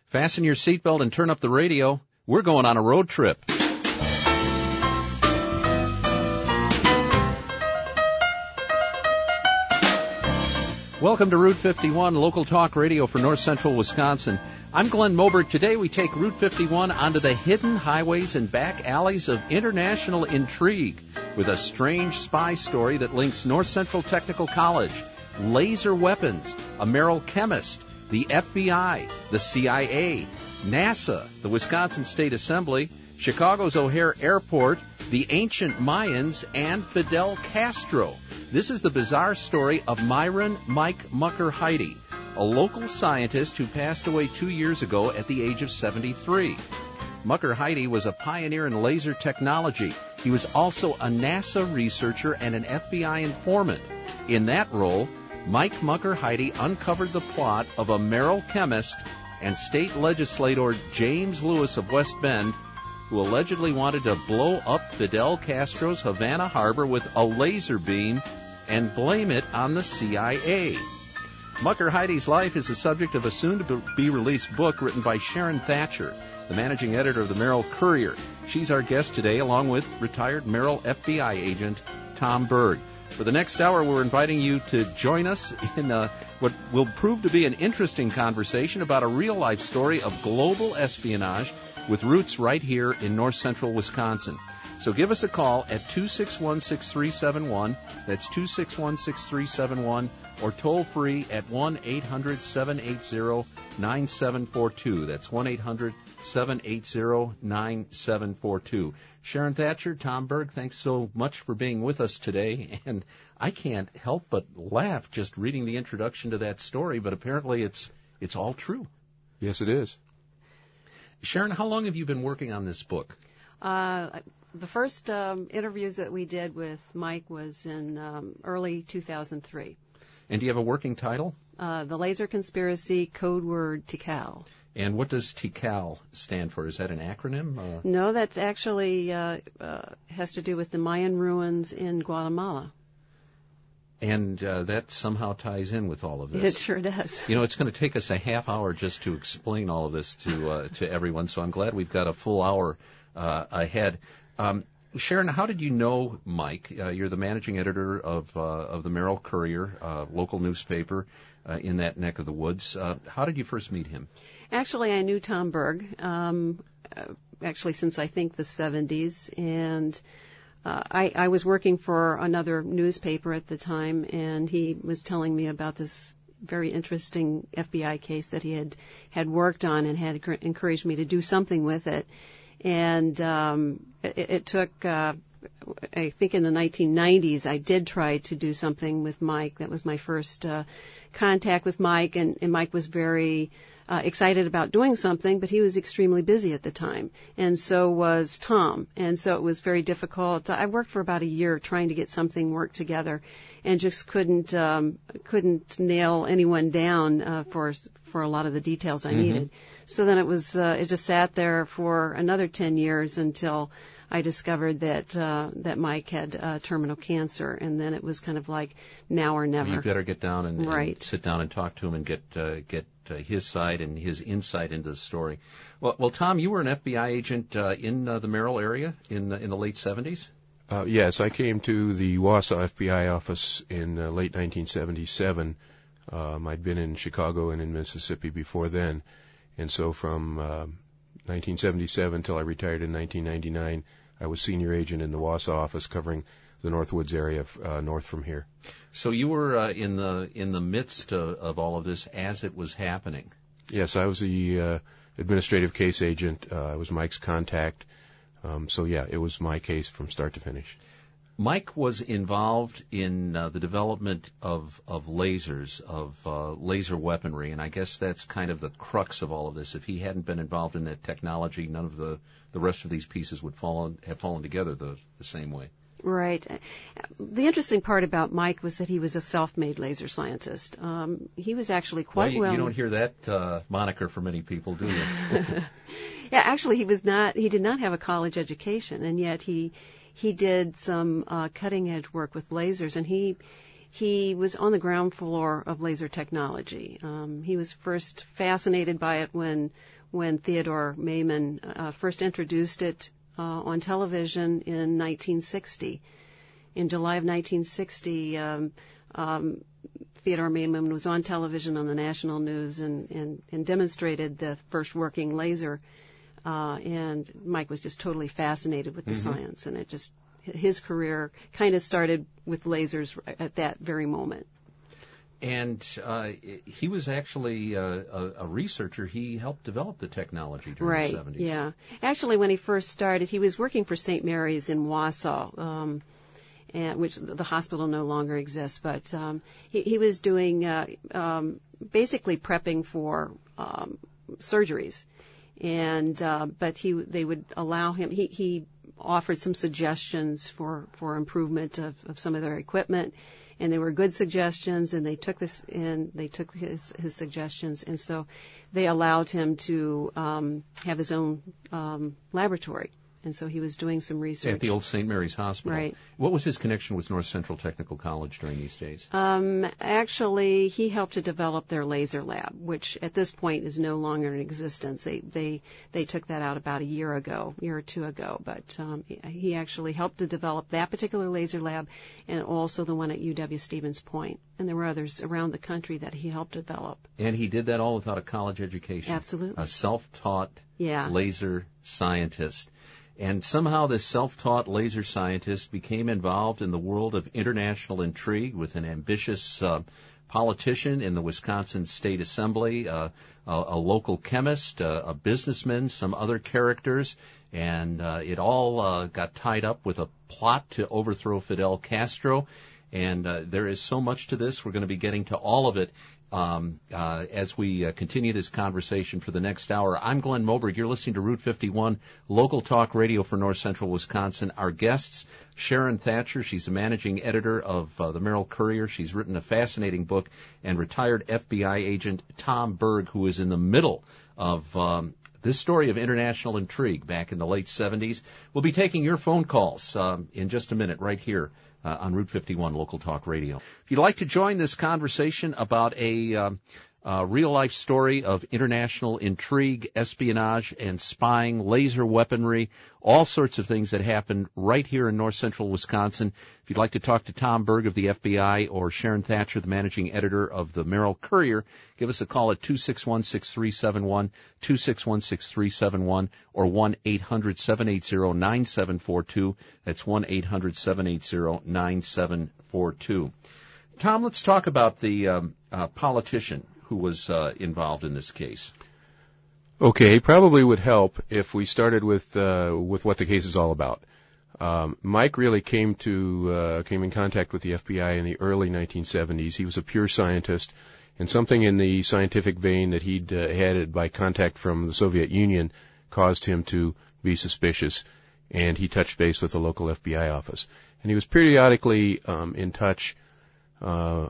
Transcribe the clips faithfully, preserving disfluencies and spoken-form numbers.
Fasten your seatbelt and turn up the radio. We're going on a road trip. Welcome to Route fifty-one, local talk radio for north central Wisconsin. I'm Glenn Moberg. Today we take Route fifty-one onto the hidden highways and back alleys of international intrigue with a strange spy story that links North Central Technical College, laser weapons, a Merrill chemist, the F B I, the C I A, NASA, the Wisconsin State Assembly, Chicago's O'Hare Airport, the ancient Mayans, and Fidel Castro. This is the bizarre story of Myron Mike Mucker-Heide, a local scientist who passed away two years ago at the age of seventy-three. Mucker-Heide was a pioneer in laser technology. He was also a NASA researcher and an F B I informant. In that role, Mike Mucker-Heide uncovered the plot of a Merrill chemist and state legislator James Lewis of West Bend, who allegedly wanted to blow up Fidel Castro's Havana Harbor with a laser beam and blame it on the C I A. Mucker-Heide's life is the subject of a soon-to-be-released book written by Sharon Thatcher, the managing editor of the Merrill Courier. She's our guest today, along with retired Merrill F B I agent Tom Berg. For the next hour, we're inviting you to join us in uh, what will prove to be an interesting conversation about a real-life story of global espionage with roots right here in north central Wisconsin. So give us a call at two six one, six three seven one. That's two six one, six three seven one, or toll free at one eight hundred, seven eight zero, nine seven four two. That's one eight hundred, seven eight zero, nine seven four two. Sharon Thatcher, Tom Berg, thanks so much for being with us today. And I can't help but laugh just reading the introduction to that story, but apparently it's it's all true. Yes, it is. Sharon, how long have you been working on this book? Uh, the first um, interviews that we did with Mike was in um, early two thousand three. And do you have a working title? Uh, the Laser Conspiracy, code word Tikal. And what does Tikal stand for? Is that an acronym? Uh, no, that's actually uh, uh, has to do with the Mayan ruins in Guatemala. And uh, that somehow ties in with all of this. It sure does. You know, it's going to take us a half hour just to explain all of this to uh, to everyone, so I'm glad we've got a full hour uh, ahead. Um, Sharon, how did you know Mike? Uh, you're the managing editor of uh, of the Merrill Courier, uh, local newspaper uh, in that neck of the woods. Uh, how did you first meet him? Actually, I knew Tom Berg, um, uh, actually since I think the seventies, and Uh, I, I was working for another newspaper at the time, and he was telling me about this very interesting F B I case that he had, had worked on and had encouraged me to do something with it. And um, it, it took, uh, I think in the nineteen nineties, I did try to do something with Mike. That was my first uh, contact with Mike, and, and Mike was very Uh, excited about doing something, but he was extremely busy at the time, and so was Tom, and so it was very difficult. I worked for about a year trying to get something worked together, and just couldn't um, couldn't nail anyone down uh, for for a lot of the details I mm-hmm. needed. So then it was uh, it just sat there for another ten years until I discovered that uh, that Mike had uh, terminal cancer, and then it was kind of like now or never. You better get down and, right. and sit down and talk to him and get uh, get uh, his side and his insight into the story. Well, well, Tom, you were an F B I agent uh, in uh, the Merrill area in the, in the late seventies. Uh, yes, I came to the Wausau F B I office in uh, late nineteen seventy-seven. Um, I'd been in Chicago and in Mississippi before then, and so from uh, nineteen seventy-seven till I retired in nineteen ninety-nine, I was senior agent in the Wausau office covering the Northwoods area uh, north from here. So you were uh, in the in the midst of, of all of this as it was happening. Yes, I was the uh, administrative case agent. Uh, I was Mike's contact. Um, so, yeah, it was my case from start to finish. Mike was involved in uh, the development of, of lasers, of uh, laser weaponry, and I guess that's kind of the crux of all of this. If he hadn't been involved in that technology, none of the, the rest of these pieces would fall, have fallen together the, the same way. Right. The interesting part about Mike was that he was a self-made laser scientist. Um, he was actually quite well. You, well. You don't hear that uh, moniker for many people, do you? Yeah, actually, he was not. He did not have a college education, and yet he he did some uh, cutting-edge work with lasers, and he he was on the ground floor of laser technology. Um, he was first fascinated by it when when Theodore Maiman uh, first introduced it uh, on television in nineteen sixty. In July of nineteen sixty, um, um, Theodore Maiman was on television on the national news and, and, and demonstrated the first working laser. Uh, and Mike was just totally fascinated with the mm-hmm. science, and it just his career kind of started with lasers at that very moment. And uh, he was actually uh, a, a researcher. He helped develop the technology during right, the seventies. Yeah. Actually, when he first started, he was working for Saint Mary's in Wausau, um, and, which the hospital no longer exists. But um, he, he was doing uh, um, basically prepping for um, surgeries. And uh, but he they would allow him. He, he offered some suggestions for, for improvement of, of some of their equipment, and they were good suggestions. And they took this and they took his his suggestions, and so they allowed him to um, have his own um, laboratory. And so he was doing some research at the old Saint Mary's Hospital. Right. What was his connection with North Central Technical College during these days? Um, actually, he helped to develop their laser lab, which at this point is no longer in existence. They they they took that out about a year ago, year or two ago. But um, he actually helped to develop that particular laser lab, and also the one at U W Stevens Point. And there were others around the country that he helped develop. And he did that all without a college education. Absolutely. A self-taught yeah. laser scientist. And somehow this self-taught laser scientist became involved in the world of international intrigue with an ambitious uh, politician in the Wisconsin State Assembly, uh, a, a local chemist, uh, a businessman, some other characters, and uh, it all uh, got tied up with a plot to overthrow Fidel Castro. And uh, there is so much to this. We're going to be getting to all of it Um, uh, as we uh, continue this conversation for the next hour. I'm Glenn Moberg. You're listening to Route fifty-one, local talk radio for North Central Wisconsin. Our guests, Sharon Thatcher. She's the managing editor of uh, the Merrill Courier. She's written a fascinating book. And retired F B I agent Tom Berg, who is in the middle of um, this story of international intrigue back in the late seventies. We'll be taking your phone calls um, in just a minute right here Uh, on Route fifty-one Local Talk Radio. If you'd like to join this conversation about a um, uh, real-life story of international intrigue, espionage, and spying, laser weaponry, all sorts of things that happened right here in north central Wisconsin, if you'd like to talk to Tom Berg of the F B I or Sharon Thatcher, the managing editor of the Merrill Courier, give us a call at two six one, six three seven one, two six one, six three seven one, or one eight hundred, seven eight zero, nine seven four two. That's one eight hundred, seven eight zero, nine seven four two. Tom, let's talk about the um, uh, politician who was uh, involved in this case. Okay, probably would help if we started with uh, with what the case is all about. Um, Mike really came to uh, came in contact with the F B I in the early nineteen seventies. He was a pure scientist, and something in the scientific vein that he'd uh, had by contact from the Soviet Union caused him to be suspicious, and he touched base with the local F B I office. And he was periodically um, in touch uh,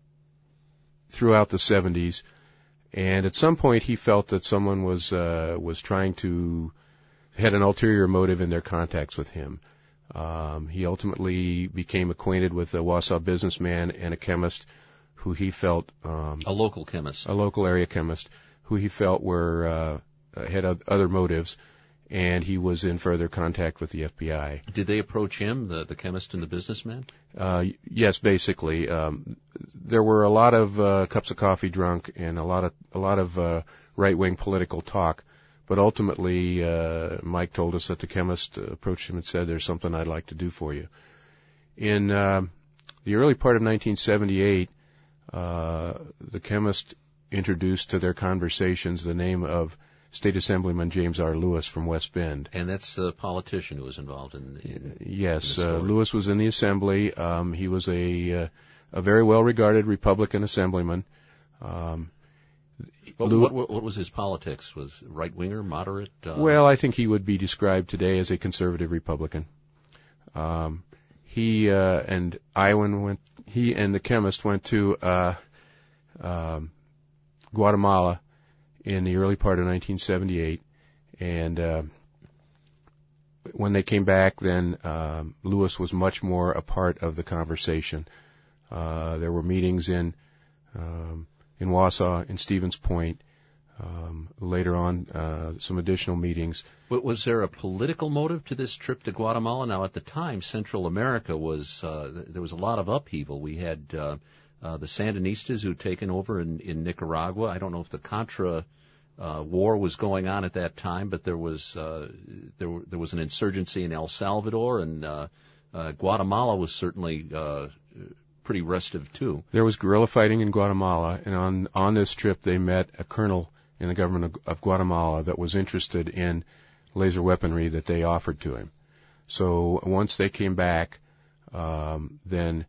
throughout the seventies. And at some point, he felt that someone was uh, was trying to had an ulterior motive in their contacts with him. Um, he ultimately became acquainted with a Wausau businessman and a chemist, who he felt um, a local chemist, a local area chemist, who he felt were uh, had other motives, and he was in further contact with the F B I. Did they approach him, the the chemist and the businessman? Uh, yes, basically. Um, there were a lot of uh, cups of coffee drunk and a lot of a lot of uh, right-wing political talk, but ultimately uh, Mike told us that the chemist approached him and said, "There's something I'd like to do for you." In uh, the early part of nineteen seventy-eight, uh, the chemist introduced to their conversations the name of State Assemblyman James R. Lewis from West Bend. And that's the politician who was involved in, in Yes, in uh, Lewis was in the Assembly. Um, he was a uh, a very well-regarded Republican assemblyman. Um, what, Lew- what, what was his politics? Was right-winger, moderate? Uh... Well, I think he would be described today as a conservative Republican. Um, he uh, and Iwan went. He and the chemist went to uh, um, Guatemala in the early part of nineteen seventy-eight, and uh, when they came back, then um, Lewis was much more a part of the conversation. Uh, there were meetings in um, in Wausau, in Stevens Point, um, later on, uh, some additional meetings. But was there a political motive to this trip to Guatemala? Now, at the time, Central America was, uh, there was a lot of upheaval. We had uh, uh, the Sandinistas who'd taken over in, in Nicaragua. I don't know if the Contra uh, war was going on at that time, but there was uh, there, were, there was an insurgency in El Salvador, and uh, uh, Guatemala was certainly uh, pretty restive too. There was guerrilla fighting in Guatemala, and on on this trip they met a colonel in the government of, of Guatemala that was interested in laser weaponry that they offered to him. So once they came back, um, then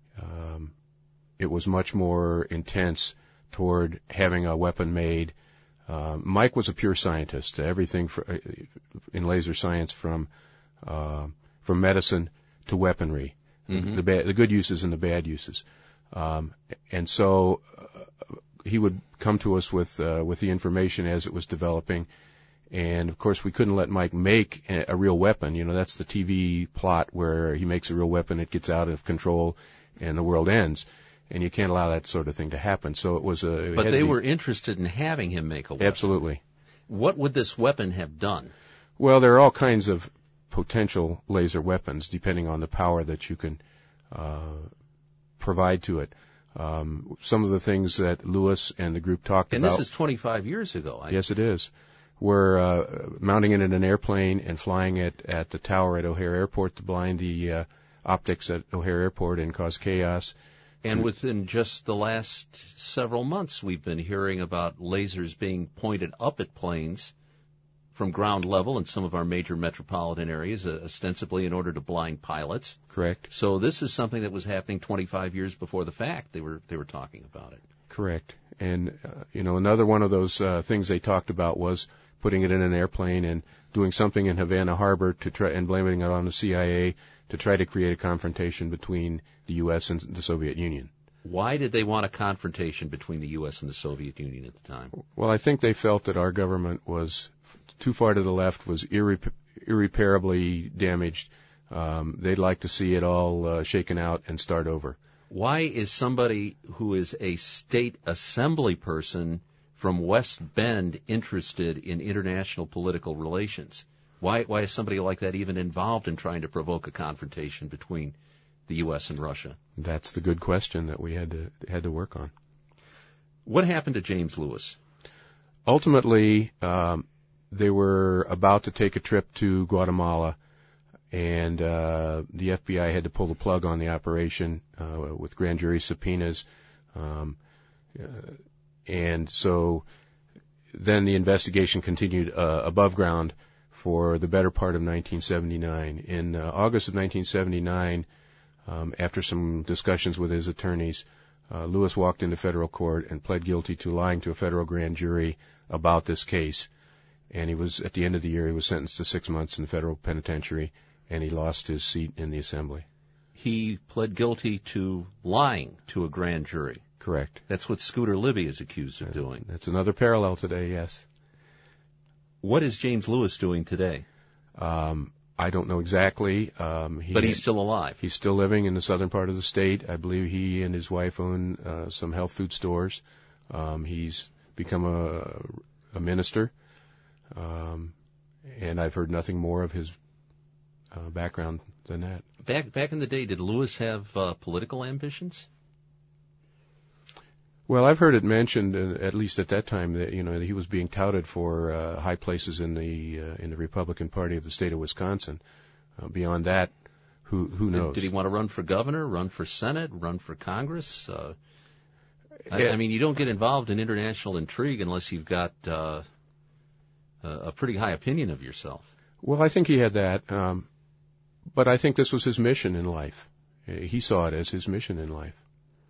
um, it was much more intense toward having a weapon made. Uh, Mike was a pure scientist. Everything for, uh, in laser science, from uh, from medicine to weaponry, mm-hmm. the, bad, the good uses and the bad uses. Um, and so uh, he would come to us with uh, with the information as it was developing. And, of course, we couldn't let Mike make a, a real weapon. You know, that's the T V plot where he makes a real weapon, it gets out of control, and the world ends. And you can't allow that sort of thing to happen. So it was a... It but they be, were interested in having him make a weapon. Absolutely. What would this weapon have done? Well, there are all kinds of potential laser weapons, depending on the power that you can uh, provide to it. Um, some of the things that Lewis and the group talked and about... And this is twenty-five years ago. I... Yes, it is. We're uh, mounting it in an airplane and flying it at the tower at O'Hare Airport to blind the uh, optics at O'Hare Airport and cause chaos. And within just the last several months, we've been hearing about lasers being pointed up at planes from ground level in some of our major metropolitan areas, uh, ostensibly in order to blind pilots. Correct. So this is something that was happening twenty-five years before the fact. They were they were talking about it. Correct. And, uh, you know, another one of those uh, things they talked about was putting it in an airplane and doing something in Havana Harbor to try and blaming it on the C I A to try to create a confrontation between the U S and the Soviet Union. Why did they want a confrontation between the U S and the Soviet Union at the time? Well, I think they felt that our government was too far to the left, was irre- irreparably damaged. Um, they'd like to see it all uh, shaken out and start over. Why is somebody who is a state assembly person from West Bend interested in international political relations? Why, why is somebody like that even involved in trying to provoke a confrontation between the U S and Russia? That's the good question that we had to had to work on. What happened to James Lewis? Ultimately, um, they were about to take a trip to Guatemala, and uh, the F B I had to pull the plug on the operation uh, with grand jury subpoenas. Um, uh, and so then the investigation continued uh, above ground for the better part of nineteen seventy-nine. In uh, August of nineteen seventy-nine, um, after some discussions with his attorneys, uh, Lewis walked into federal court and pled guilty to lying to a federal grand jury about this case. And he was, at the end of the year, he was sentenced to six months in the federal penitentiary, and he lost his seat in the assembly. He pled guilty to lying to a grand jury. Correct. That's what Scooter Libby is accused of Uh, doing. That's another parallel today, yes. What is James Lewis doing today? Um, I don't know exactly. Um, he but he's still alive. He's still living in the southern part of the state. I believe he and his wife own uh, some health food stores. Um, he's become a, a minister, um, and I've heard nothing more of his uh, background than that. Back back in the day, did Lewis have uh, political ambitions? Well, I've heard it mentioned, uh, at least at that time, that you know that he was being touted for uh, high places in the uh, in the Republican Party of the state of Wisconsin. Uh, beyond that, who who knows? Did, did he want to run for governor, run for Senate, run for Congress? Uh, I, yeah. I mean, you don't get involved in international intrigue unless you've got uh, a, a pretty high opinion of yourself. Well, I think he had that, um, but I think this was his mission in life. He saw it as his mission in life.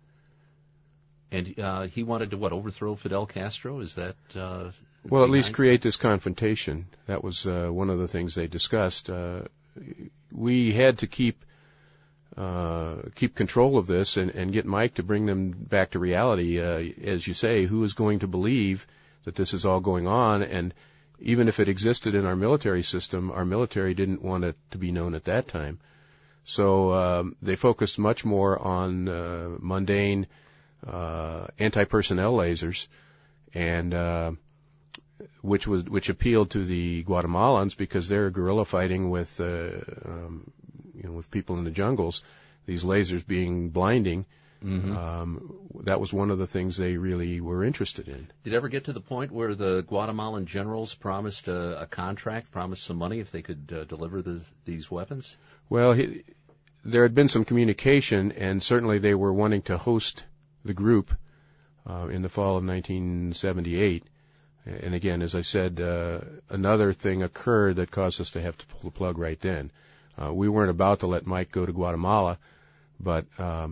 And uh, he wanted to, what, overthrow Fidel Castro? Is that... Uh, well, at least create this confrontation. That was uh, one of the things they discussed. Uh, we had to keep uh, keep control of this and, and get Mike to bring them back to reality. Uh, as you say, who is going to believe that this is all going on? And even if it existed in our military system, our military didn't want it to be known at that time. So um, they focused much more on uh, mundane uh, anti-personnel lasers, and uh, which was which appealed to the Guatemalans because they're guerrilla fighting with uh, um, you know with people in the jungles. These lasers being blinding. Mm-hmm. Um, that was one of the things they really were interested in. Did it ever get to the point where the Guatemalan generals promised a, a contract, promised some money if they could uh, deliver the, these weapons? Well, he, there had been some communication, and certainly they were wanting to host the group uh, in the fall of nineteen seventy-eight. And again, as I said, uh, another thing occurred that caused us to have to pull the plug right then. Uh, we weren't about to let Mike go to Guatemala, but um,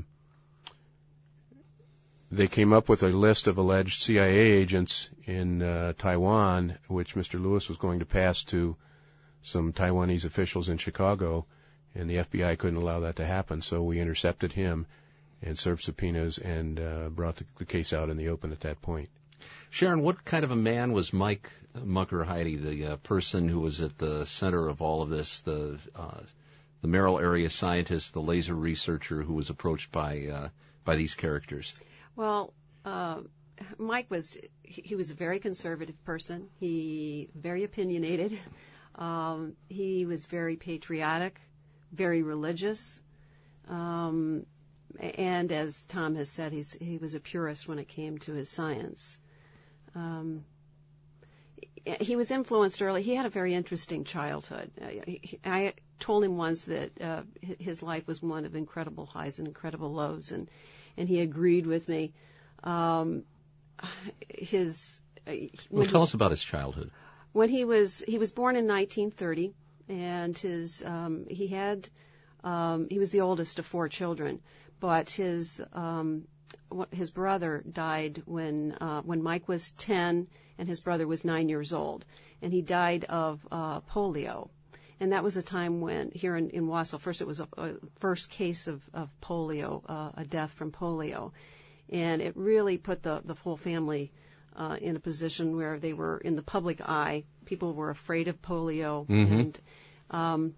they came up with a list of alleged C I A agents in uh, Taiwan, which Mister Lewis was going to pass to some Taiwanese officials in Chicago, and the F B I couldn't allow that to happen, so we intercepted him and served subpoenas and uh, brought the, the case out in the open at that point. Sharon, what kind of a man was Mike Mucker-Heide, the uh, person who was at the center of all of this, the uh, the Merrill area scientist, the laser researcher who was approached by uh, by these characters? Well, uh, Mike was, he was a very conservative person. He, very opinionated. Um, he was very patriotic, very religious. Um, and as Tom has said, he's, he was a purist when it came to his science. Um, he was influenced early. He had a very interesting childhood. I, I told him once that uh, his life was one of incredible highs and incredible lows, and and he agreed with me. Um, his well, tell he, us about his childhood. When he was he was born in nineteen thirty, and his um, he had um, he was the oldest of four children, but his um, his brother died when uh, when Mike was ten and his brother was nine years old, and he died of uh, polio. And that was a time when, here in, in Wausau, first it was a, a first case of, of polio, uh, a death from polio. And it really put the, the whole family uh, in a position where they were in the public eye. People were afraid of polio. Mm-hmm. And um,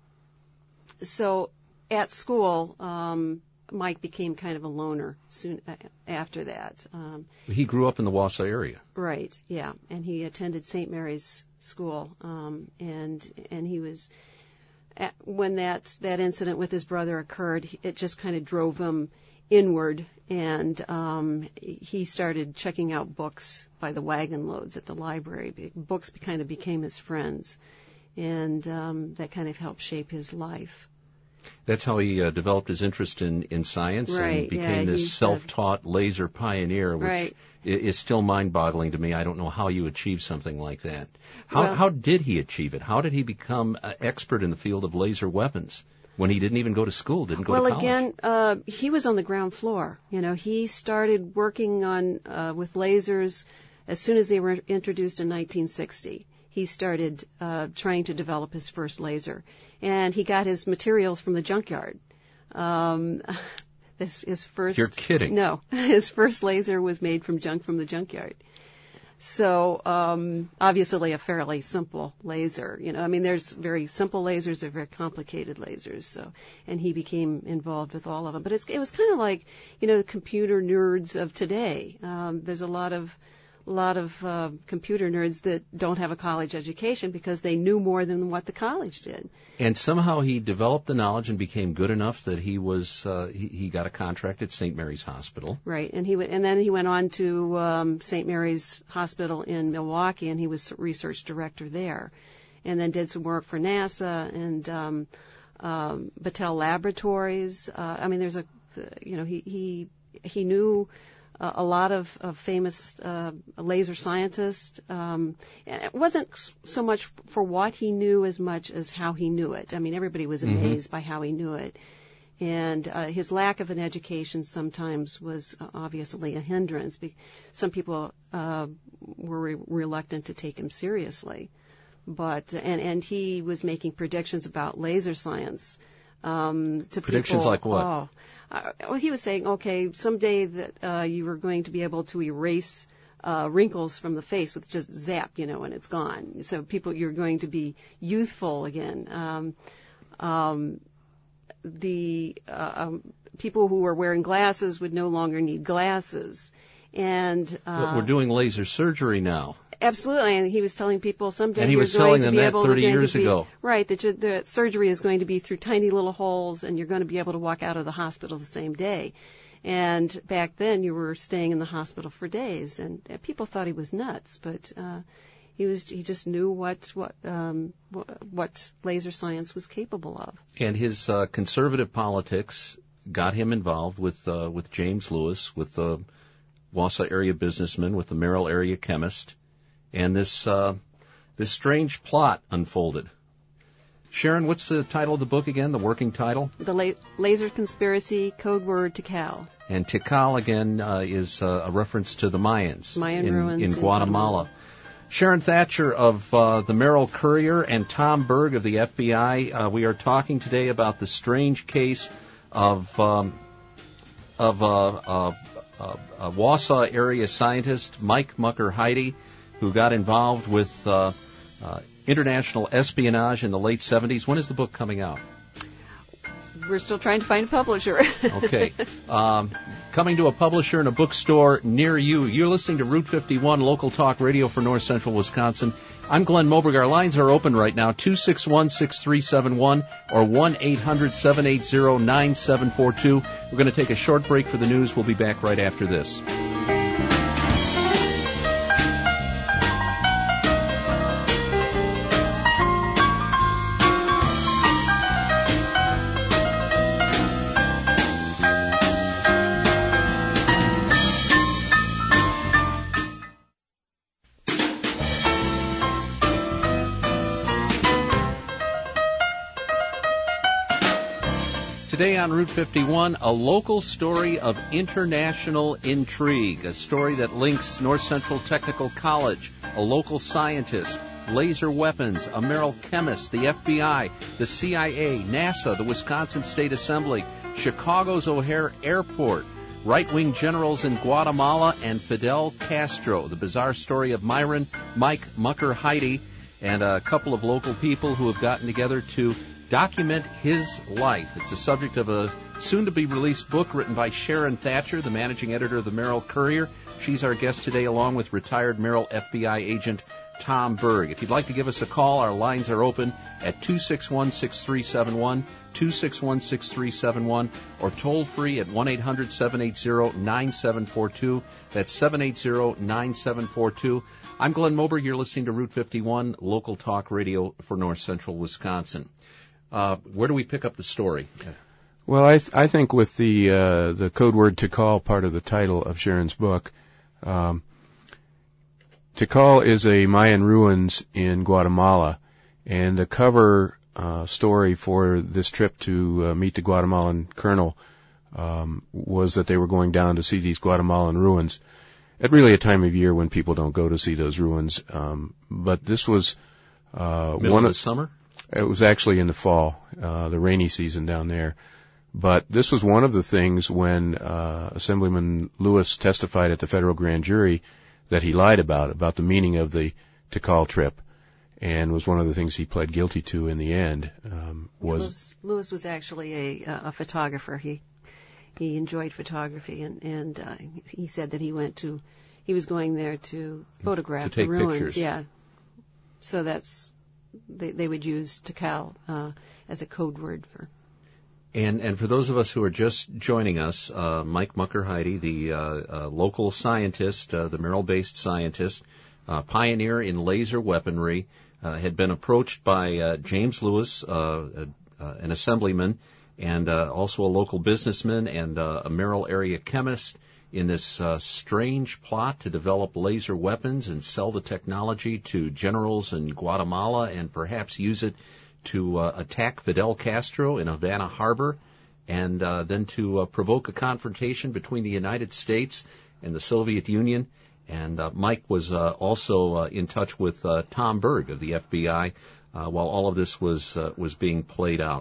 so at school, um, Mike became kind of a loner soon after that. Um, he grew up in the Wausau area. Right, yeah. And he attended Saint Mary's School, um, and and he was at, when that that incident with his brother occurred, it just kind of drove him inward, and um, he started checking out books by the wagon loads at the library. Books kind of became his friends, and um, that kind of helped shape his life. That's how he uh, developed his interest in, in science right, and became yeah, this self-taught uh, laser pioneer, which right. is still mind-boggling to me. I don't know how you achieve something like that. How, well, how did he achieve it? How did he become an expert in the field of laser weapons when he didn't even go to school, didn't go well, to college? Well, again, uh, he was on the ground floor. You know, he started working on uh, with lasers as soon as they were introduced in nineteen sixty. He started uh, trying to develop his first laser, and he got his materials from the junkyard. Um, his, his first. You're kidding. No, his first laser was made from junk from the junkyard. So um, obviously a fairly simple laser. You know, I mean, there's very simple lasers, there are very complicated lasers. So, and he became involved with all of them. But it's, it was kind of like, you know, the computer nerds of today. Um, there's a lot of a lot of uh, computer nerds that don't have a college education because they knew more than what the college did. And somehow he developed the knowledge and became good enough that he was uh, he, he got a contract at Saint Mary's Hospital. Right, and he w- and then he went on to um, Saint Mary's Hospital in Milwaukee, and he was research director there, and then did some work for NASA and um, um, Battelle Laboratories. Uh, I mean, there's a you know he he he knew. Uh, a lot of, of famous uh, laser scientists. Um, and it wasn't so much for what he knew as much as how he knew it. I mean, everybody was amazed mm-hmm. by how he knew it. And uh, his lack of an education sometimes was uh, obviously a hindrance. Be- some people uh, were re- reluctant to take him seriously. But and, and he was making predictions about laser science um, to predictions people. like what? Oh, Uh, well, he was saying, okay, someday that uh, you were going to be able to erase uh, wrinkles from the face with just zap, you know, and it's gone. So people, you're going to be youthful again. Um, um, the uh, um, people who were wearing glasses would no longer need glasses. And uh, we're doing laser surgery now. Absolutely, and he was telling people someday and he you're was going telling to them be that able thirty to years be, ago. Right, that you, the surgery is going to be through tiny little holes, and you're going to be able to walk out of the hospital the same day. And back then, you were staying in the hospital for days, and people thought he was nuts, but uh, he was he just knew what what um, what laser science was capable of. And his uh, conservative politics got him involved with uh, with James Lewis, with the Wausau area businessman, with the Merrill area chemist, and this uh, this strange plot unfolded. Sharon, what's the title of the book again, the working title? The La- Laser Conspiracy, code word Tikal. And Tikal, again, uh, is uh, a reference to the Mayans Mayan in, ruins in in Guatemala. Guatemala. Sharon Thatcher of uh, the Merrill Courier and Tom Berg of the F B I. Uh, we are talking today about the strange case of um, of uh, uh, uh, a Wausau area scientist, Mike Mucker-Heide, who got involved with uh, uh, international espionage in the late seventies. When is the book coming out? We're still trying to find a publisher. Okay. Um, coming to a publisher in a bookstore near you. You're listening to Route fifty-one, local talk radio for North Central Wisconsin. I'm Glenn Moberg. Our lines are open right now, two six one, six three seven one or one eight hundred, seven eight zero, nine seven four two. We're going to take a short break for the news. We'll be back right after this. Today on Route fifty-one, a local story of international intrigue, a story that links North Central Technical College, a local scientist, laser weapons, a Merrill chemist, the F B I, the C I A, NASA, the Wisconsin State Assembly, Chicago's O'Hare Airport, right-wing generals in Guatemala, and Fidel Castro, the bizarre story of Myron Mike Mucker-Heide, and a couple of local people who have gotten together to document his life. It's the subject of a soon-to-be-released book written by Sharon Thatcher, the managing editor of the Merrill Courier. She's our guest today, along with retired Merrill F B I agent Tom Berg. If you'd like to give us a call, our lines are open at two six one, six three seven one, two six one, six three seven one, or toll-free at one eight hundred, seven eight zero, nine seven four two. That's seven eight zero, nine seven four two. I'm Glenn Moberg. You're listening to Route fifty-one, local talk radio for North Central Wisconsin. Uh, where do we pick up the story? Well, I th- I think with the uh, the code word Tikal part of the title of Sharon's book, um, Tikal is a Mayan ruins in Guatemala, and the cover uh, story for this trip to uh, meet the Guatemalan colonel um, was that they were going down to see these Guatemalan ruins at really a time of year when people don't go to see those ruins. Um, but this was uh, Middle one of of the summer? It was actually in the fall, uh, the rainy season down there. But this was one of the things when uh, Assemblyman Lewis testified at the federal grand jury that he lied about, about the meaning of the Tikal trip, and was one of the things he pled guilty to in the end. Um, was Lewis, Lewis was actually a, a photographer. He he enjoyed photography, and and uh, he said that he went to, he was going there to photograph to take the ruins. Pictures. Yeah, so that's. They, they would use Tikal uh, as a code word for. And and for those of us who are just joining us, uh, Mike Mucker-Heide, the uh, uh, local scientist, uh, the Merrill-based scientist, uh, pioneer in laser weaponry, uh, had been approached by uh, James Lewis, uh, uh, an assemblyman, and uh, also a local businessman and uh, a Merrill area chemist, in this uh, strange plot to develop laser weapons and sell the technology to generals in Guatemala and perhaps use it to uh, attack Fidel Castro in Havana Harbor, and uh, then to uh, provoke a confrontation between the United States and the Soviet Union. And uh, Mike was uh, also uh, in touch with uh, Tom Berg of the F B I uh, while all of this was uh, was being played out.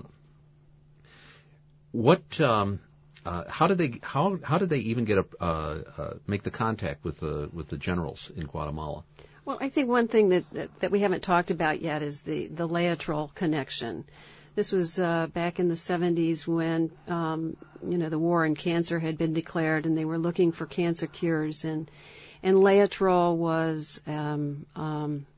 What... Um, Uh, how did they how how did they even get a uh, uh, make the contact with the with the generals in Guatemala? Well, I think one thing that, that that we haven't talked about yet is the the Laetrile connection. This was uh, back in the seventies when, um, you know, the war on cancer had been declared, and they were looking for cancer cures. And and Laetrile was um, um,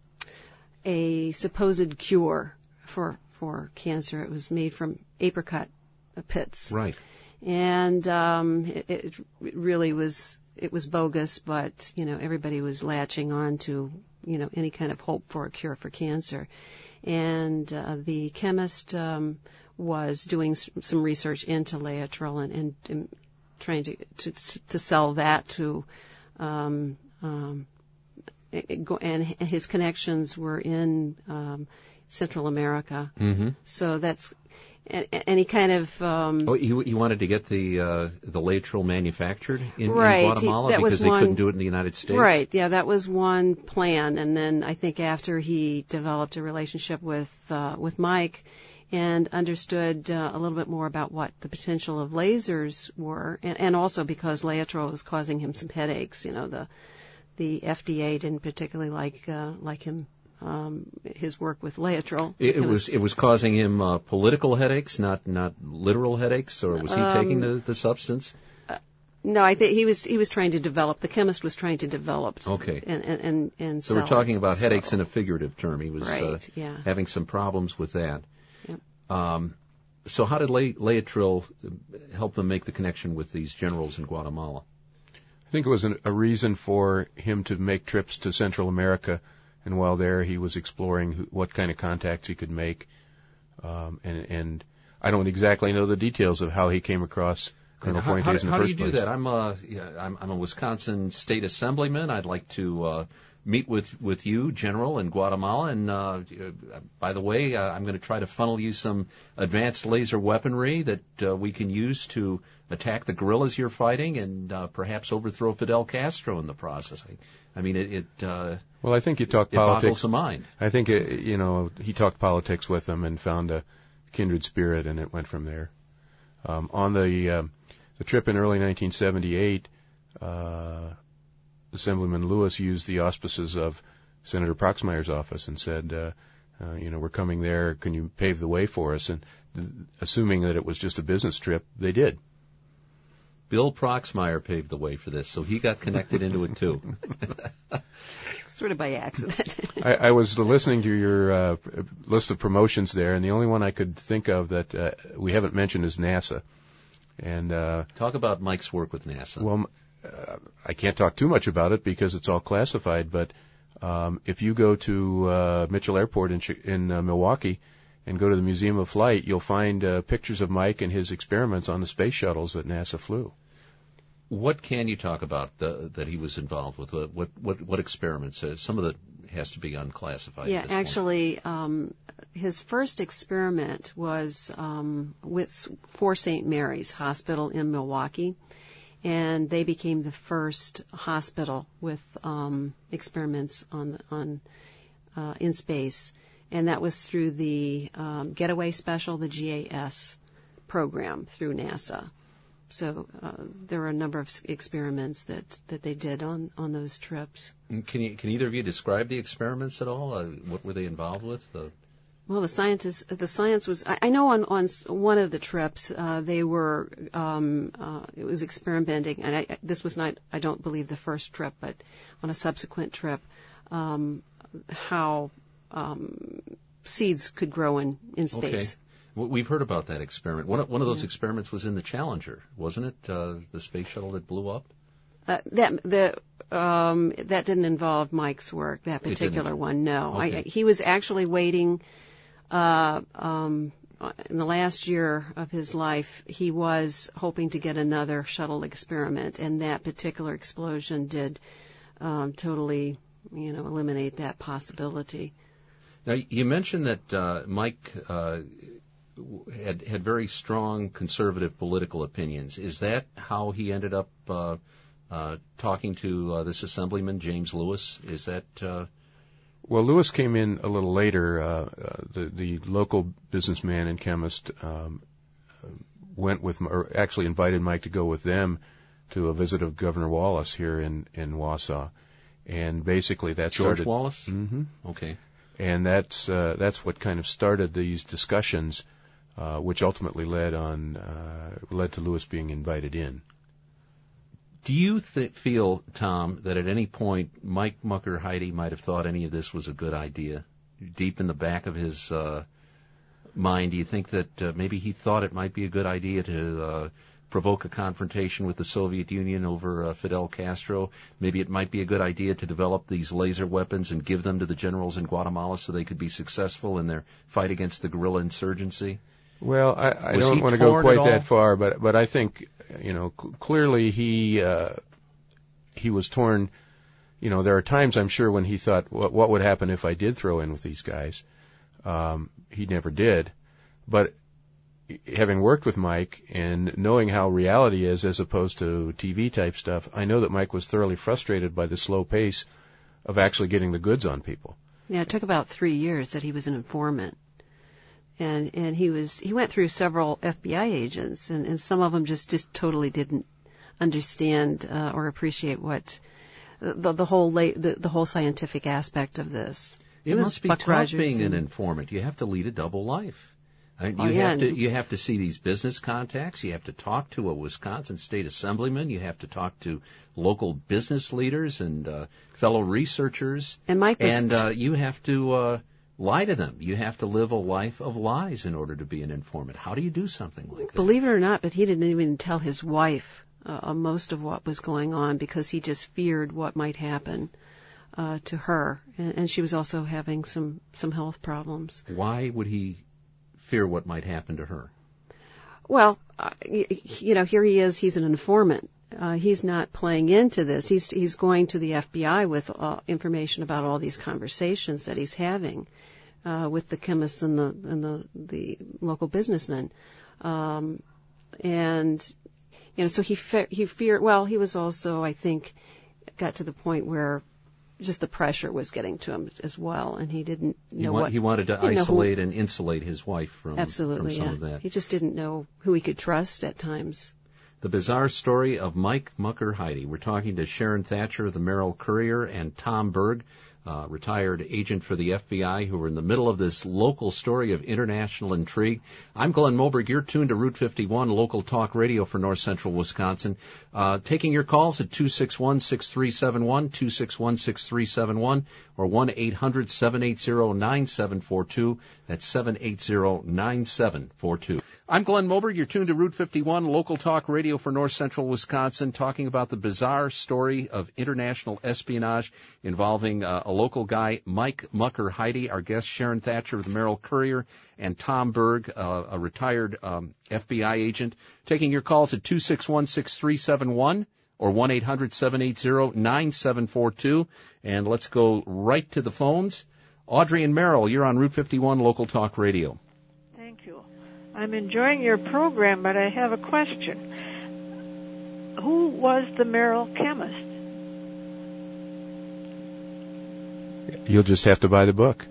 a supposed cure for for cancer. It was made from apricot pits. Right. And um, it, it really was it was bogus, but you know everybody was latching on to you know any kind of hope for a cure for cancer. And uh, the chemist um, was doing s- some research into Laetrile and, and, and trying to, to to sell that to, um, um, it, go, and his connections were in um, Central America. Mm-hmm. So that's and, and he kind of um, oh, he, he wanted to get the uh, the Laetrile manufactured in, right, in Guatemala he, that was because they one, couldn't do it in the United States. Right. Yeah, that was one plan. And then I think after he developed a relationship with uh, with Mike and understood uh, a little bit more about what the potential of lasers were, and, and also because Laetrile was causing him some headaches. You know, the the F D A didn't particularly like uh, like him. Um, his work with Laetrile. It, it was it was causing him uh, political headaches, not not literal headaches, or was he um, taking the, the substance? Uh, no, I think he was he was trying to develop. The chemist was trying to develop. Okay. And and and, and so we're talking it, about so. headaches in a figurative term. He was right, uh, yeah. having some problems with that. Yep. Um, so how did Le- Laetrile help them make the connection with these generals in Guatemala? I think it was an, a reason for him to make trips to Central America. And while there, he was exploring who, what kind of contacts he could make. Um, and, and I don't exactly know the details of how he came across Colonel how, Fuentes how, in the how first do you place. do that? I'm a, yeah, I'm, I'm a Wisconsin state assemblyman. I'd like to uh, meet with, with you, General, in Guatemala. And uh, by the way, uh, I'm going to try to funnel you some advanced laser weaponry that uh, we can use to attack the guerrillas you're fighting and uh, perhaps overthrow Fidel Castro in the process. I, I mean, it... it uh, Well, I think you talk it politics. boggles the mind. I think it, you know he talked politics with them and found a kindred spirit, and it went from there. Um, on the uh, the trip in early nineteen seventy-eight, uh, Assemblyman Lewis used the auspices of Senator Proxmire's office and said, uh, uh, "You know, we're coming there. Can you pave the way for us?" And th- assuming that it was just a business trip, they did. Bill Proxmire paved the way for this, so he got connected into it too. Sort of by accident. I, I was listening to your uh, list of promotions there, and the only one I could think of that uh, we haven't mentioned is NASA. And uh, talk about Mike's work with NASA. Well, uh, I can't talk too much about it because it's all classified. But um, if you go to uh, Mitchell Airport in, in uh, Milwaukee and go to the Museum of Flight, you'll find uh, pictures of Mike and his experiments on the space shuttles that NASA flew. What can you talk about the, that he was involved with? What what what experiments? Uh, some of it has to be unclassified. Yeah, at this actually, um, his first experiment was um, with for Saint Mary's Hospital in Milwaukee, and they became the first hospital with um, experiments on on uh, in space, and that was through the um, Getaway Special, the G A S program through NASA. So uh, there were a number of experiments that, that they did on, on those trips. Can you can either of you describe the experiments at all? Uh, what were they involved with? Uh, well, the scientists, the science was. I, I know on on one of the trips uh, they were. Um, uh, it was experimenting, and I, this was not. I don't believe the first trip, but on a subsequent trip, um, how um, seeds could grow in in space. Okay. We've heard about that experiment. One of, one of those yeah. experiments was in the Challenger, wasn't it? Uh, the space shuttle that blew up. Uh, that the um, that didn't involve Mike's work. That particular one, no. Okay. I, he was actually waiting. Uh, um, in the last year of his life, he was hoping to get another shuttle experiment, and that particular explosion did um, totally, you know, eliminate that possibility. Now, you mentioned that uh, Mike. Uh, Had had very strong conservative political opinions. Is that how he ended up uh, uh, talking to uh, this assemblyman, James Lewis? Is that? Uh... Well, Lewis came in a little later. Uh, uh, the the local businessman and chemist um, went with, or actually invited Mike to go with them to a visit of Governor Wallace here in in Wausau, and basically that George started. Wallace. Mm-hmm. Okay. And that's uh, that's what kind of started these discussions uh, which ultimately led on uh, led to Lewis being invited in. Do you th- feel, Tom, that at any point Mike Mucker Heide might have thought any of this was a good idea? Deep in the back of his uh, mind, do you think that uh, maybe he thought it might be a good idea to uh, provoke a confrontation with the Soviet Union over uh, Fidel Castro? Maybe it might be a good idea to develop these laser weapons and give them to the generals in Guatemala so they could be successful in their fight against the guerrilla insurgency? Well, I, I Was don't he want to go torn quite at that all? far, but but I think, you know, cl- clearly he uh, he was torn. You know, there are times I'm sure when he thought, what, what would happen if I did throw in with these guys? Um, he never did. But having worked with Mike and knowing how reality is as opposed to T V type stuff, I know that Mike was thoroughly frustrated by the slow pace of actually getting the goods on people. Yeah, it took about three years that he was an informant. And and he was he went through several F B I agents, and, and some of them just, just totally didn't understand uh, or appreciate what the the whole la- the, the whole scientific aspect of this. It And must be Buck tough Rogers being an and- informant. You have to lead a double life. I mean, Oh, you yeah, have to and- you have to see these business contacts. You have to talk to a Wisconsin state assemblyman. You have to talk to local business leaders and uh, fellow researchers. And Mike was and uh, you have to uh, lie to them. You have to live a life of lies in order to be an informant. How do you do something like that? Believe it or not, but he didn't even tell his wife uh, most of what was going on because he just feared what might happen uh, to her, and, and she was also having some some health problems. Why would he fear what might happen to her? Well, uh, y- you know, here he is. He's an informant. Uh, he's not playing into this. He's he's going to the F B I with uh, information about all these conversations that he's having uh, with the chemists and the and the the local businessmen, um, and you know, so he fe- he feared. Well, he was also, I think, got to the point where just the pressure was getting to him as well, and he didn't know He, wa- what he wanted to he didn't know who- isolate and insulate his wife from, absolutely, from some yeah. of that. He just didn't know who he could trust at times. The bizarre story of Mike Mucker Heide. We're talking to Sharon Thatcher of the Merrill Courier and Tom Berg, uh, retired agent for the F B I, who are in the middle of this local story of international intrigue. I'm Glenn Moberg. You're tuned to Route fifty-one, local talk radio for North Central Wisconsin. Uh, taking your calls at two six one, six three seven one, two six one, six three seven one, or one eight hundred, seven eight zero, nine seven four two. That's seven eight zero, nine seven four two. I'm Glenn Moberg. You're tuned to Route fifty-one, local talk radio for North Central Wisconsin, talking about the bizarre story of international espionage involving uh, a local guy, Mike Mucker Heide, our guest Sharon Thatcher of the Merrill Courier, and Tom Berg, uh, a retired um, F B I agent. Taking your calls at two six one, six three seven one or one eight hundred, seven eight zero, nine seven four two. And let's go right to the phones. Audrey and Merrill, you're on Route fifty-one, local talk radio. Thank you. I'm enjoying your program, but I have a question. Who was the Merrill chemist? You'll just have to buy the book.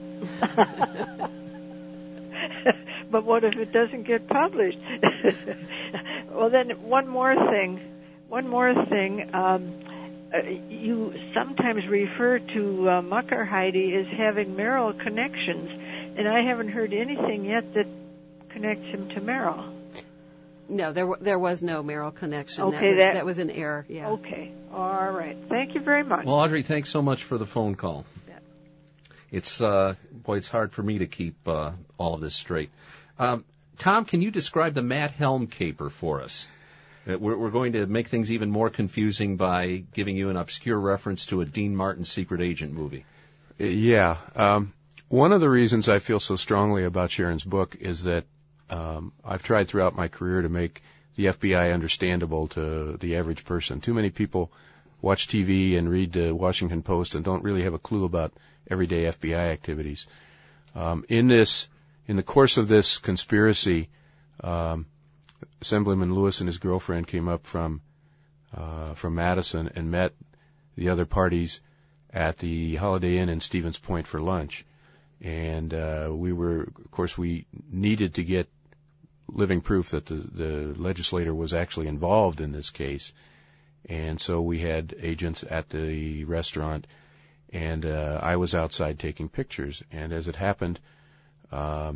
But what if it doesn't get published? Well, then one more thing. One more thing. Um, uh, you sometimes refer to uh, Mucker Heide as having Merrill connections, and I haven't heard anything yet that connects him to Merrill. No, there w- there was no Merrill connection. Okay, that was, that- that was an error. Yeah. Okay. All right. Thank you very much. Well, Audrey, thanks so much for the phone call. It's, uh, boy, it's hard for me to keep uh, all of this straight. Um, Tom, can you describe the Matt Helm caper for us? Uh, we're, we're going to make things even more confusing by giving you an obscure reference to a Dean Martin secret agent movie. Yeah. Um, one of the reasons I feel so strongly about Sharon's book is that um, I've tried throughout my career to make the F B I understandable to the average person. Too many people watch T V and read the Washington Post and don't really have a clue about everyday F B I activities. Um, in this, in the course of this conspiracy, um, Assemblyman Lewis and his girlfriend came up from uh, from Madison and met the other parties at the Holiday Inn in Stevens Point for lunch. And uh, we were, of course, we needed to get living proof that the, the legislator was actually involved in this case. And so we had agents at the restaurant, and uh, I was outside taking pictures. And as it happened, um,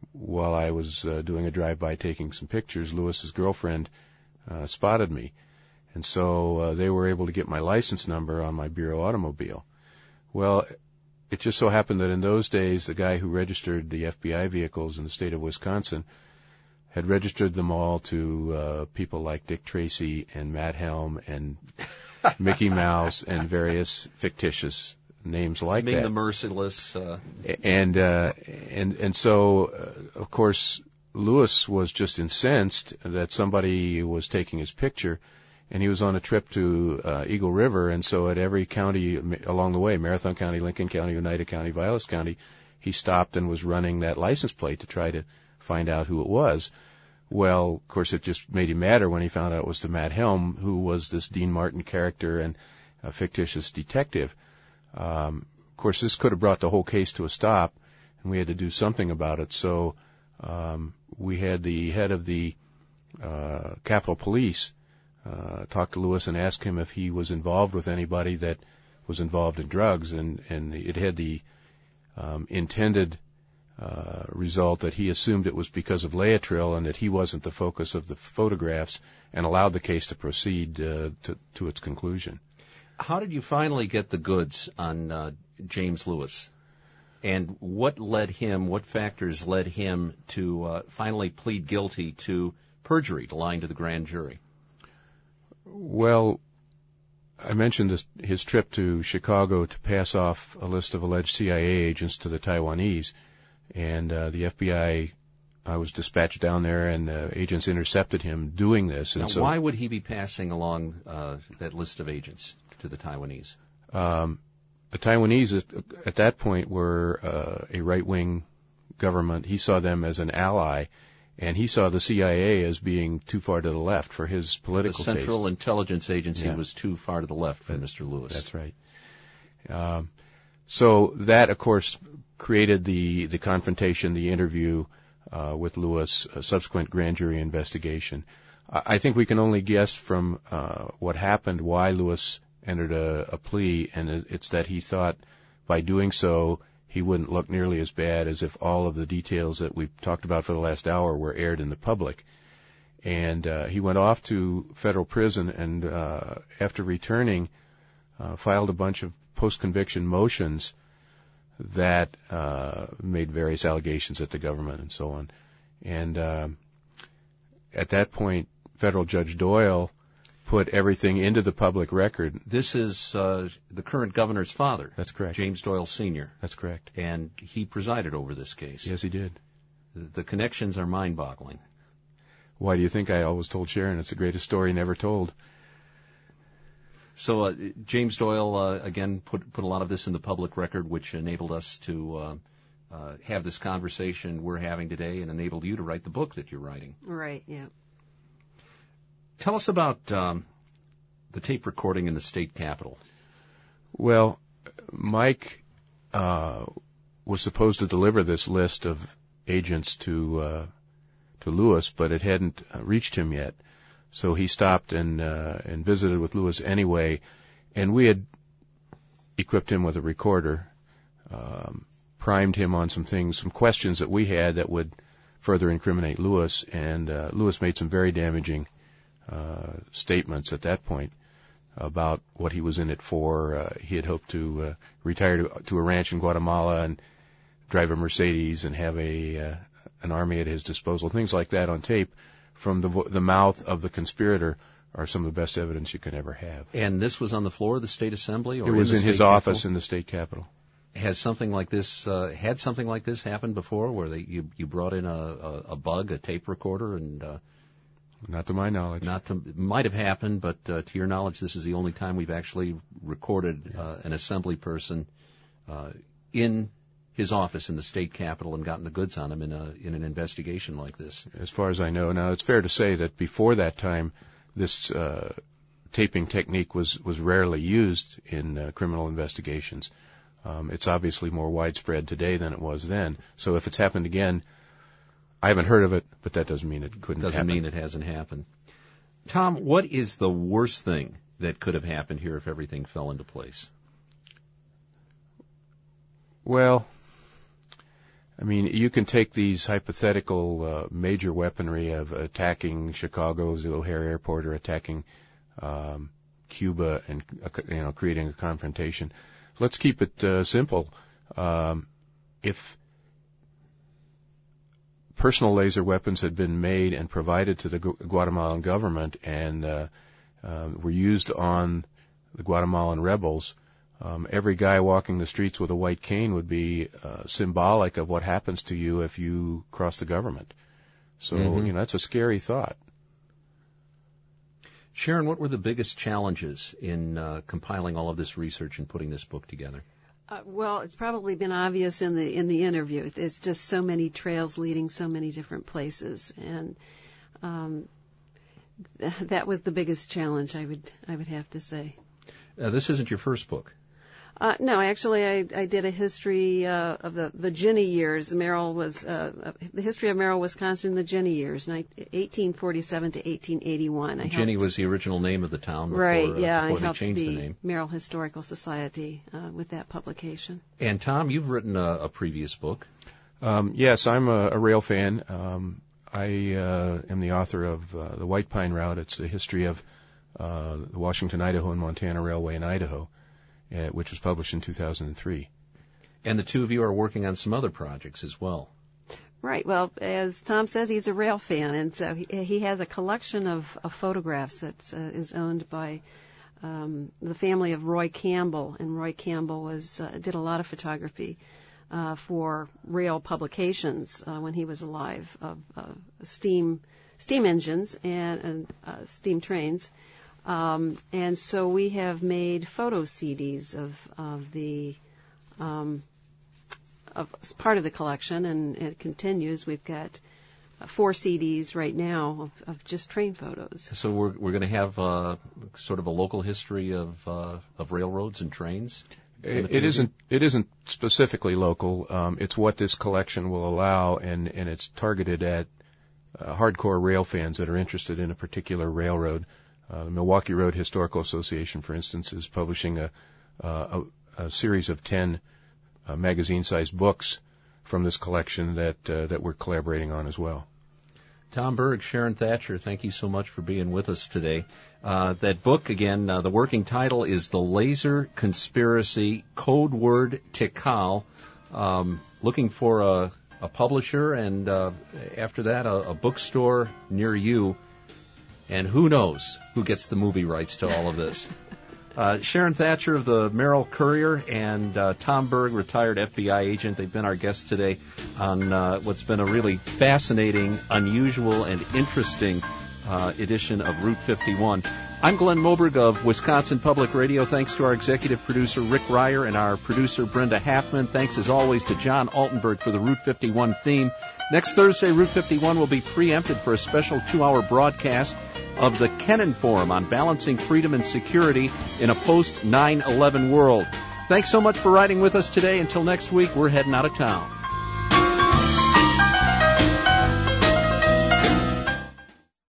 while I was uh, doing a drive-by taking some pictures, Lewis's girlfriend uh, spotted me. And so uh, they were able to get my license number on my Bureau automobile. Well, it just so happened that in those days, the guy who registered the F B I vehicles in the state of Wisconsin had registered them all to uh, people like Dick Tracy and Matt Helm and Mickey Mouse and various fictitious names like Being that. the merciless. Uh... And, uh, and, and so, uh, of course, Lewis was just incensed that somebody was taking his picture, and he was on a trip to uh, Eagle River, and so at every county along the way, Marathon County, Lincoln County, Oneida County, Vilas County, he stopped and was running that license plate to try to find out who it was. Well, of course, it just made him madder when he found out it was the Matt Helm, who was this Dean Martin character and a fictitious detective. Um, of course, this could have brought the whole case to a stop, and we had to do something about it. So um, we had the head of the uh, Capitol Police uh, talk to Lewis and ask him if he was involved with anybody that was involved in drugs, and, and it had the um, intended Uh, result that he assumed it was because of Laetrile and that he wasn't the focus of the photographs, and allowed the case to proceed uh, to, to its conclusion. How did you finally get the goods on uh, James Lewis? And what led him, what factors led him to uh, finally plead guilty to perjury, to lying to the grand jury? Well, I mentioned this, his trip to Chicago to pass off a list of alleged C I A agents to the Taiwanese. And uh, the F B I, I was dispatched down there, and uh, agents intercepted him doing this. And now, so, why would he be passing along uh, that list of agents to the Taiwanese? Um, the Taiwanese at, at that point were uh, a right-wing government. He saw them as an ally, and he saw the C I A as being too far to the left for his political The Central taste. Intelligence Agency Yeah. was too far to the left for that, Mister Lewis. That's right. Um, so that, of course, created the, the confrontation, the interview uh, with Lewis, a subsequent grand jury investigation. I, I think we can only guess from uh, what happened why Lewis entered a, a plea, and it's that he thought by doing so he wouldn't look nearly as bad as if all of the details that we've talked about for the last hour were aired in the public. And uh, he went off to federal prison, and uh, after returning, uh, filed a bunch of post-conviction motions that uh, made various allegations at the government and so on. And uh, at that point, federal Judge Doyle put everything into the public record. This is uh, the current governor's father. That's correct. James Doyle Senior That's correct. And he presided over this case. Yes, he did. The, the connections are mind-boggling. Why do you think I always told Sharon it's the greatest story never told? So uh, James Doyle, uh, again, put put a lot of this in the public record, which enabled us to uh, uh, have this conversation we're having today, and enabled you to write the book that you're writing. Right, yeah. Tell us about um, the tape recording in the state capitol. Well, Mike uh, was supposed to deliver this list of agents to uh, to Lewis, but it hadn't reached him yet. So he stopped and uh, and visited with Lewis anyway, and we had equipped him with a recorder, um, primed him on some things, some questions that we had that would further incriminate Lewis, and uh, Lewis made some very damaging uh, statements at that point about what he was in it for. Uh, he had hoped to uh, retire to, to a ranch in Guatemala and drive a Mercedes and have a uh, an army at his disposal. Things like that on tape from the vo- the mouth of the conspirator are some of the best evidence you can ever have. And this was on the floor of the state assembly, or it was in, in, the his state office capitol? in the state capitol. Has something like this uh, had something like this happened before, where they, you you brought in a, a, a bug, a tape recorder, and uh, Not to my knowledge. not to it might have happened, but uh, to your knowledge, this is the only time we've actually recorded uh, an assembly person uh, in his office in the state capitol and gotten the goods on him in a in an investigation like this. As far as I know. Now, it's fair to say that before that time, this uh, taping technique was, was rarely used in uh, criminal investigations. Um, it's obviously more widespread today than it was then. So if it's happened again, I haven't heard of it, but that doesn't mean it couldn't Doesn't happen. mean it hasn't happened. Tom, what is the worst thing that could have happened here if everything fell into place? Well, I mean, you can take these hypothetical uh, major weaponry of attacking Chicago's O'Hare Airport or attacking um, Cuba and, uh, you know, creating a confrontation. Let's keep it uh, simple. Um, if personal laser weapons had been made and provided to the Gu- Guatemalan government and uh, uh, were used on the Guatemalan rebels, Um, every guy walking the streets with a white cane would be uh, symbolic of what happens to you if you cross the government. So, mm-hmm. you know, that's a scary thought. Sharon, what were the biggest challenges in uh, compiling all of this research and putting this book together? Uh, well, it's probably been obvious in the in the interview. There's just so many trails leading so many different places, and um, th- that was the biggest challenge. I would I would have to say. Uh, this isn't your first book. Uh, no, actually, I, I did a history uh, of the, the Ginny years. Merrill was uh, uh, the history of Merrill, Wisconsin, the Ginny years, eighteen forty-seven to eighteen eighty-one. I Ginny helped, was the original name of the town before, right? uh, Yeah, before I they helped changed the, the name. Merrill Historical Society uh, with that publication. And Tom, you've written a, a previous book. Um, yes, I'm a, a rail fan. Um, I uh, am the author of uh, the White Pine Route. It's the history of uh, the Washington, Idaho, and Montana Railway in Idaho, uh, which was published in two thousand three. And the two of you are working on some other projects as well. Right. Well, as Tom says, he's a rail fan, and so he, he has a collection of, of photographs that uh, is owned by um, the family of Roy Campbell. And Roy Campbell was uh, did a lot of photography uh, for rail publications uh, when he was alive of uh, steam steam engines and, and uh, steam trains. Um, and so we have made photo C Ds of of the um, of part of the collection, and it continues. We've got uh, four C Ds right now of, of just train photos. So we're we're going to have uh, sort of a local history of uh, of railroads and trains. It, it isn't it isn't specifically local. Um, it's what this collection will allow, and and it's targeted at uh, hardcore rail fans that are interested in a particular railroad. Uh, the Milwaukee Road Historical Association, for instance, is publishing a, uh, a, a series of ten uh, magazine-sized books from this collection that uh, that we're collaborating on as well. Tom Berg, Sharon Thatcher, thank you so much for being with us today. Uh, that book, again, uh, the working title is The Laser Conspiracy, Code Word Tikal. Um, looking for a, a publisher, and uh, after that, a, a bookstore near you. And who knows who gets the movie rights to all of this. Uh, Sharon Thatcher of the Merrill Courier and uh, Tom Berg, retired F B I agent. They've been our guests today on uh, what's been a really fascinating, unusual, and interesting uh, edition of Route fifty-one. I'm Glenn Moberg of Wisconsin Public Radio. Thanks to our executive producer, Rick Ryer, and our producer, Brenda Halfman. Thanks, as always, to John Altenberg for the Route fifty-one theme. Next Thursday, Route fifty-one will be preempted for a special two-hour broadcast of the Kennan Forum on balancing freedom and security in a post nine eleven world. Thanks so much for riding with us today. Until next week, we're heading out of town.